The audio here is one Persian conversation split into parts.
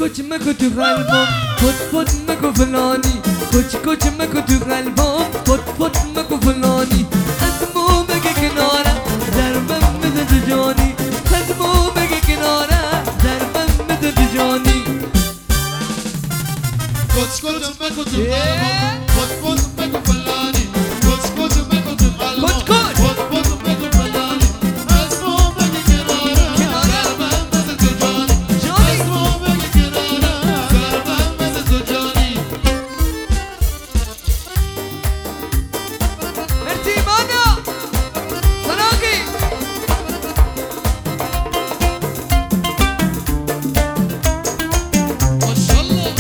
کچ مکو تو قلبم پت پت مکو فلانی کچ مکو تو قلبم پت پت مکو فلانی از مو بگه کناره ضربم بده تو جانی از مو بگه کناره ضربم بده تو جانی کچ مکو تو قلبم پت پت مکو فلانی کچ مکو تو قلبم پت پت مکو فلانی از مو بگه کناره ضربم بده تو جانی از مو بگه کناره ضربم بده تو جانی مرسی مانا سراغی ماشاءالله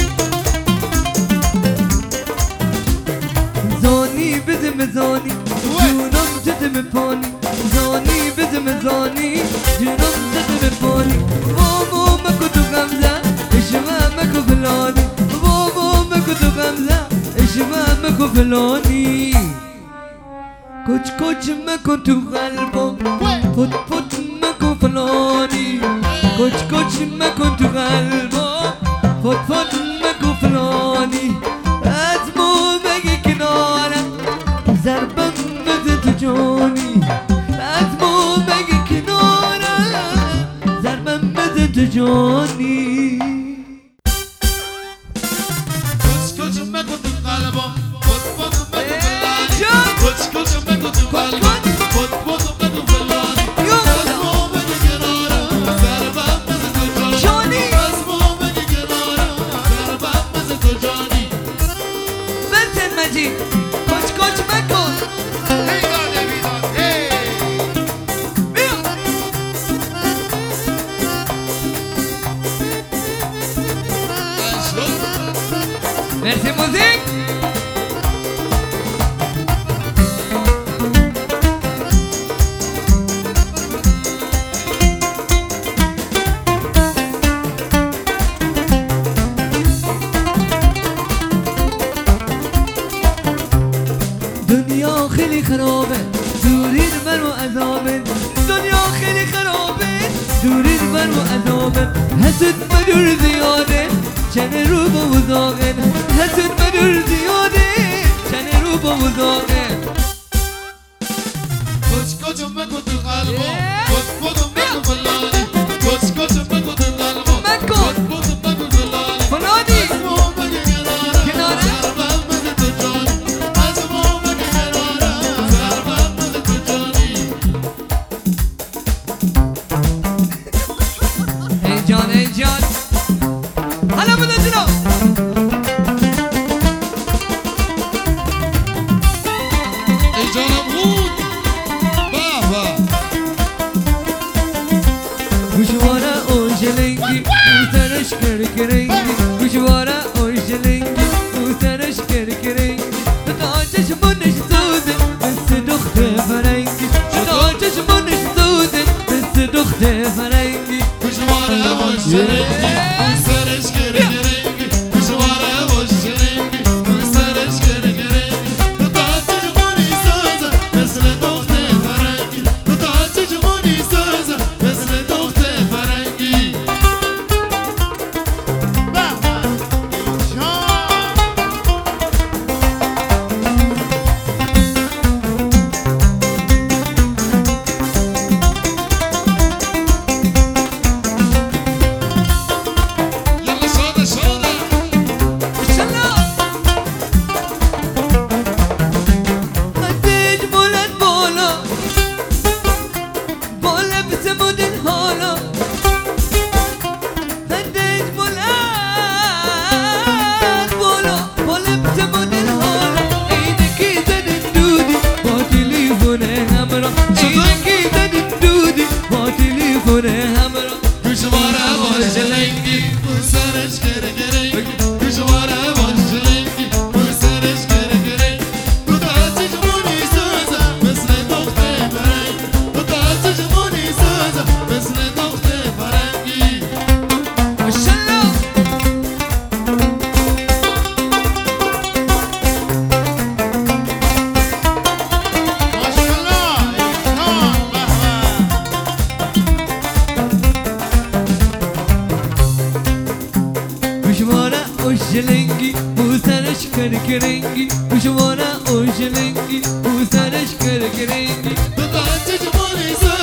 زانی بدم زانی جونم جدم پانی زانی بدم زانی جونم جدم پانی بابا مکو تو غمزه اشما مکو فلانی بابا مکو تو غمزه اشما مکو فلانی کچ مکو تو قلبم پت پت مکو فلانی کچ مکو تو قلبم پت پت مکو فلانی از مو بگی کنارم ضربم بده تو جانی از مو بگی کنارم ضربم بده تو جانی کچ مکو تو قلبم پت پت مکو فلانی کچ مکو تو قلبم پت پت مکو فلانی از مو بگه کناره ضربم بده تو جانی از مو بگه کناره ضربم بده تو جانی بنتن مجید کچ مکن ای داده بیداد ای بیا مرسی موزیک دنیا خیلی خرابه دورین من و عذابه دنیا خیلی خرابه دورین من و عذابه حسد مدور زیاده چنه رو با وزاقه حسد مدور زیاده چنه رو با وزاقه کچ مکو تو قلبم پت پت مکو فلانی کچ مکو تو قلبم مکو. پت پت مکو فلانی فلانی. از مو بگه کناره ضربم بده تو جانی از مو بگه کناره ضربم بده تو جانی ای جان حالا بده جنو ای جانم بود بابا گوشواره اوشلنگی بوسرش کرکرنگی گوشواره اوشلنگی بوسرش کرکرنگی تا چشمونش سوزه مثل دخت فرنگی تا چشمونش سوزه مثل دخت فرنگی کشواره باش رنگی سرش گرگرنگی کشواره باش رنگی سرش گرگرنگی تو تا چشمونی سازه مثل دخت فرنگی تو تا چشمونی سازه مثل دخت فرنگی اوشلنگی او سرش کرکرنگی پشوانه اوشلنگی او سرش کرکرنگی تو تا چه جمالی